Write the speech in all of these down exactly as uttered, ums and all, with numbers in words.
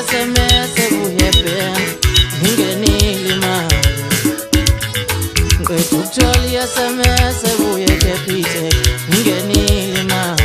S M S uyepe ngingenile imali ngekuthola I S M S uyekepite ngingenile imali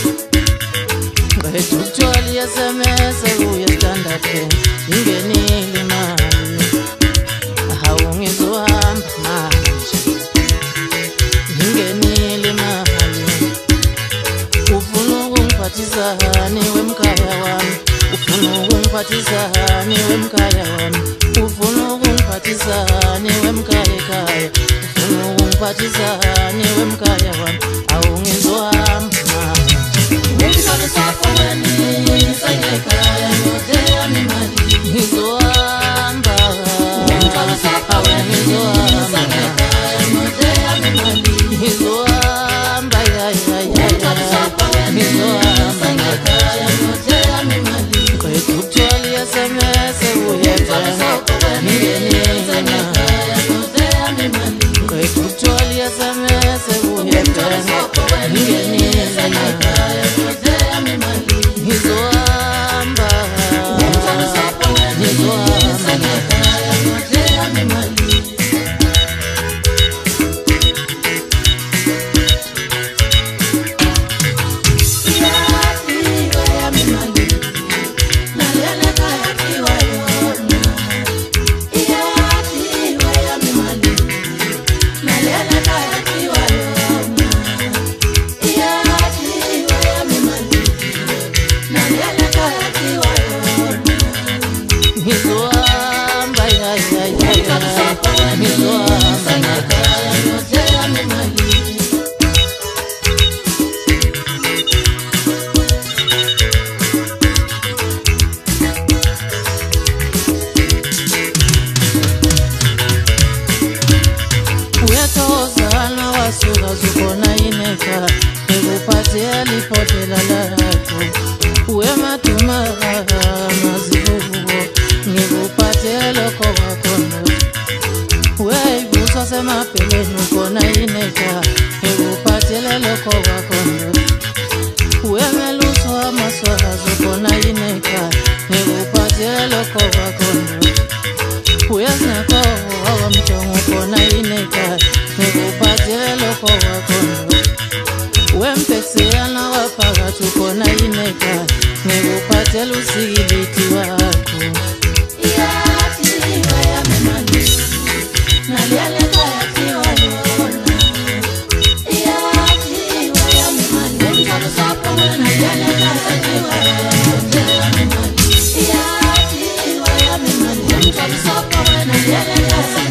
ngekuthola I S M S uye Standard Bank ngingenile imali hawu ngizohamba manje ngingenile imali ufuna ukungiphathizani wemkhaya wami ufuna ukungiphathizani wemkhaya wami ufuna ukungiphathizani wemkhaya ekhaya ufuna ukungiphathizani wemkhaya wami awu ngizohamba ngizole sapho wena sengekhaya ngidea imali ngizohamba ngizole sapho wena sengekhaya ngidea imali ngizohamba ya ya ya ngizole sapho wena sengekhaya ngidea imali ngekuthola I S M S uyepe ngingenile sengekhaya ngidea imali ngekuthola I S M S uyepe ngingenile sengekhaya ngidea imali ngizohamba ngizole sapho wena sengekhaya ngidea imali ngizohamba ya ya ya ngizohamba sengekhaya ngidea imali uyatozana wasuka zubona ineka ngikuphathela iphotela lakho uyemaduma mazibuko ngikuphathela lokho kwakhona uyayivusa semabheleni ukona ineka ngikuphathela lokho kwakhona uyemeluso amaswazi ukona ineka ngikuphathela lokho kwakhona uyazakho awamjongo ukona ineka ngikuphathela lokho kwakhona wempexeyana waphakathi ukona ineka ngikuphathela usikiliti wakho yeah.